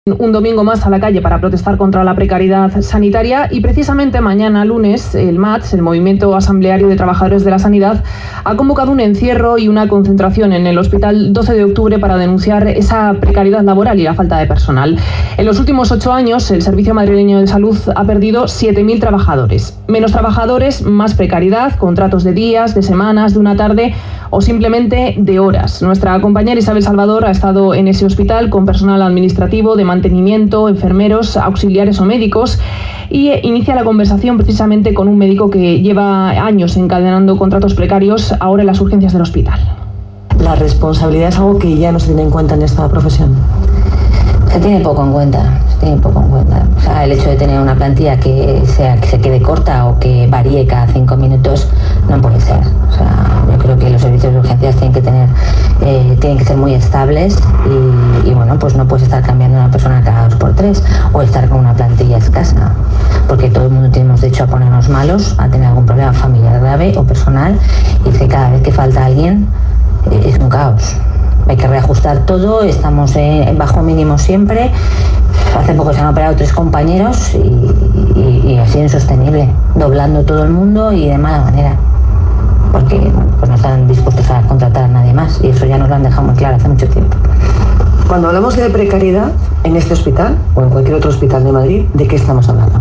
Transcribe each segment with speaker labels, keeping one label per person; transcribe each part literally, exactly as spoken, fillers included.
Speaker 1: Un domingo más a la calle para protestar contra la precariedad sanitaria y precisamente mañana lunes el M A T S, el Movimiento Asambleario de Trabajadores de la Sanidad, ha convocado un encierro y una concentración en el Hospital doce de octubre para denunciar esa precariedad laboral y la falta de personal. En los últimos ocho años el Servicio Madrileño de Salud ha perdido siete mil trabajadores. Menos trabajadores, más precariedad, contratos de días, de semanas, de una tarde o simplemente de horas. Nuestra compañera Isabel Salvador ha estado en ese hospital con personal administrativo, de mantenimiento, enfermeros, auxiliares o médicos, y inicia la conversación precisamente con un médico que lleva años encadenando contratos precarios ahora en las urgencias del hospital.
Speaker 2: La responsabilidad es algo que ya no se tiene en cuenta en esta profesión.
Speaker 3: Se tiene poco en cuenta, se tiene poco en cuenta. O sea, el hecho de tener una plantilla que, sea, que se quede corta o que varíe cada cinco minutos no puede ser. O sea, yo creo que los servicios de urgencias tienen que tener, eh, tienen que ser muy estables y, y bueno, pues no puedes estar cambiando a una persona cada dos por tres o estar con una plantilla escasa, porque todo el mundo tenemos derecho a ponernos malos, a tener algún problema familiar grave o personal, y que cada vez que falta alguien eh, es un caos. Hay que reajustar todo, estamos en bajo mínimo siempre. Hace poco se han operado tres compañeros y, y, y ha sido insostenible, doblando todo el mundo y de mala manera, porque pues no están dispuestos a contratar a nadie más, y eso ya nos lo han dejado muy claro hace mucho tiempo.
Speaker 2: Cuando hablamos de precariedad en este hospital o en cualquier otro hospital de Madrid, ¿de qué estamos hablando?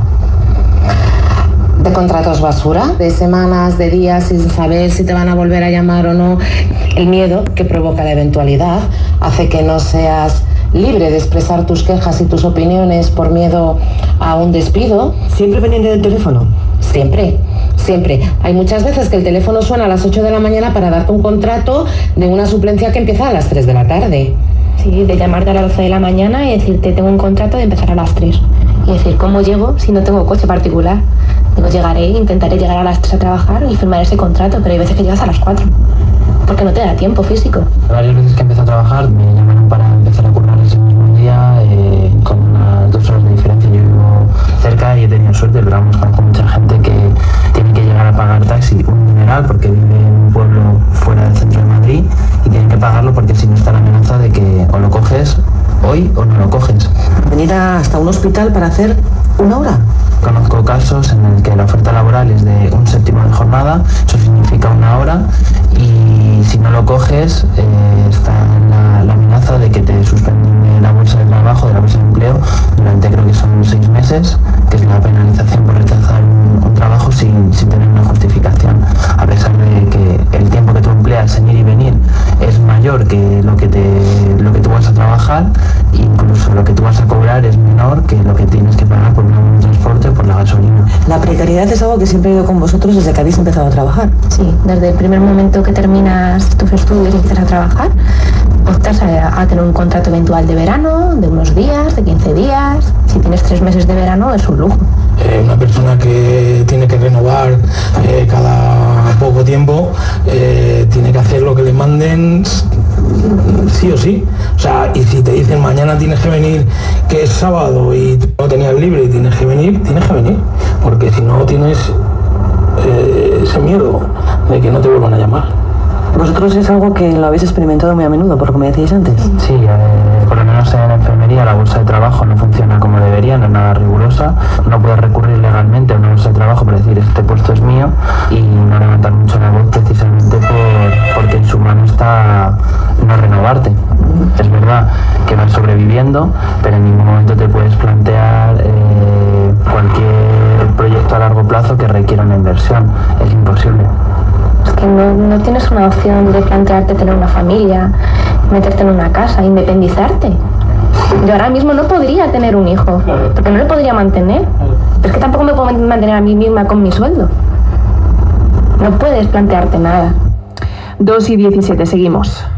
Speaker 4: De contratos basura, de semanas, de días sin saber si te van a volver a llamar o no. El miedo que provoca la eventualidad hace que no seas libre de expresar tus quejas y tus opiniones por miedo a un despido.
Speaker 2: ¿Siempre pendiente del teléfono?
Speaker 4: Siempre, siempre. Hay muchas veces que el teléfono suena a las ocho de la mañana para darte un contrato de una suplencia que empieza a las tres de la tarde.
Speaker 5: Sí, de llamarte a las doce de la mañana y decirte tengo un contrato de empezar a las tres. Y decir, ¿cómo llego si no tengo coche particular? Digo, llegaré, intentaré llegar a las tres a trabajar y firmar ese contrato, pero hay veces que llegas a las cuatro, porque no te da tiempo físico.
Speaker 6: Varias veces que empiezo a trabajar me llamaron para empezar a currar ese mismo día, eh, con unas dos horas de diferencia. Yo vivo cerca y he tenido suerte, pero vamos, conozco mucha gente que tiene que llegar a pagar taxi, un dineral, porque vive en un pueblo fuera del centro de Madrid, y tienen que pagarlo porque si no está la amenaza de que o lo coges hoy o no lo coges.
Speaker 2: ¿Venir hasta un hospital para hacer una hora?
Speaker 6: Conozco casos en el que la oferta laboral es de un séptimo de jornada, eso significa una hora, y si no lo coges eh, está la, la amenaza de que te suspenden de la bolsa de trabajo, de la bolsa de empleo, durante creo que son seis meses, que es la penalización por rechazar un, un trabajo sin, sin tener una justificación, a pesar de que el tiempo que tú empleas en ir y venir es mayor que lo que, te, lo que tú vas a trabajar, incluso lo que tú vas a cobrar es menor que lo que tienes que pagar por un transporte, por la gasolina.
Speaker 2: La precariedad es algo que siempre ha ido con vosotros desde que habéis empezado a trabajar.
Speaker 5: Sí, desde el primer momento que terminas tus estudios y empiezas a trabajar, optas a, a tener un contrato eventual de verano, de unos días, de quince días. Si tienes tres meses de verano es un lujo.
Speaker 7: Eh, una persona que tiene que renovar eh, cada poco tiempo, eh, tiene que hacer lo que le manden sí o sí. O sea, y si te dicen mañana tienes que venir, que es sábado y tú no tenías libre y tienes que venir, tienes que venir, porque si no tienes eh, ese miedo de que no te vuelvan a llamar.
Speaker 2: ¿Vosotros es algo que lo habéis experimentado muy a menudo, por lo que me decíais antes?
Speaker 6: Sí, eh, por lo menos en la enfermería la bolsa de trabajo no funciona como debería, no es nada rigurosa. No puedes recurrir legalmente a una bolsa de trabajo para decir este puesto es mío y no levantar mucho la voz, precisamente por, porque en su mano está no renovarte. Es verdad que vas sobreviviendo, pero en ningún momento te puedes plantear eh, cualquier proyecto a largo plazo que requiera una inversión. Es imposible.
Speaker 5: Es que no, no tienes una opción de plantearte tener una familia, meterte en una casa, independizarte. Yo ahora mismo no podría tener un hijo, porque no le podría mantener. Pero es que tampoco me puedo mantener a mí misma con mi sueldo. No puedes plantearte nada.
Speaker 1: dos y diecisiete, seguimos.